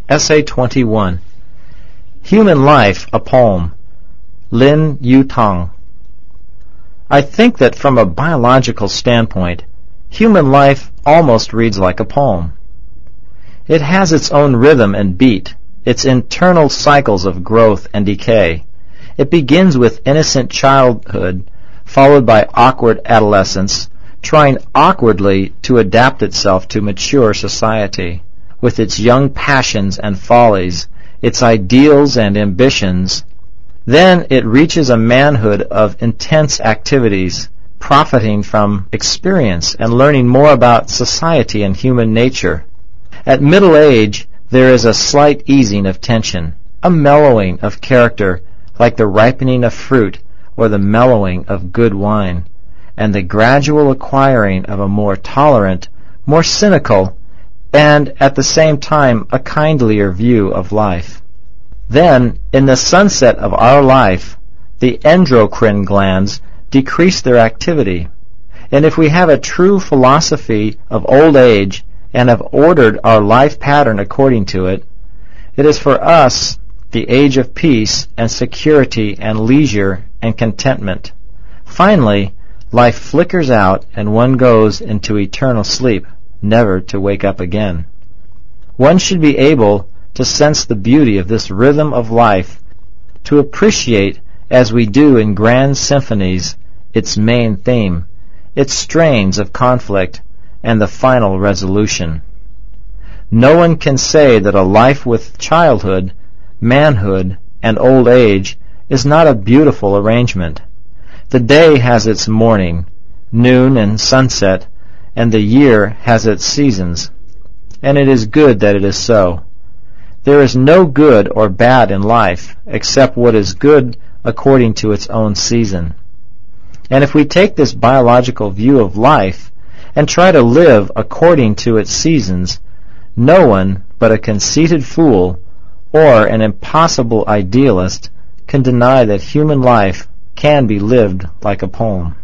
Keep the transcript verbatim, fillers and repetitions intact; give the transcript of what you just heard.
Essay twenty-one. Human Life, a Poem. Lin Yutang. I think that from a biological standpoint, human life almost reads like a poem. It has its own rhythm and beat, its internal cycles of growth and decay. It begins with innocent childhood, followed by awkward adolescence, trying awkwardly to adapt itself to mature society, with its young passions and follies, its ideals and ambitions. Then it reaches a manhood of intense activities, profiting from experience and learning more about society and human nature. At middle age, there is a slight easing of tension, a mellowing of character, like the ripening of fruit or the mellowing of good wine, and the gradual acquiring of a more tolerant, more cynical, and at the same time a kindlier view of life. Then, in the sunset of our life, the endocrine glands decrease their activity, and if we have a true philosophy of old age and have ordered our life pattern according to it, it is for us the age of peace and security and leisure and contentment. Finally, life flickers out and one goes into eternal sleep, never to wake up again. One should be able to sense the beauty of this rhythm of life, to appreciate, as we do in grand symphonies, its main theme, its strains of conflict, and the final resolution. No one can say that a life with childhood, manhood, and old age is not a beautiful arrangement. The day has its morning, noon, and sunset, and the year has its seasons, and it is good that it is so. There is no good or bad in life except what is good according to its own season. And if we take this biological view of life and try to live according to its seasons, no one but a conceited fool or an impossible idealist can deny that human life can be lived like a poem.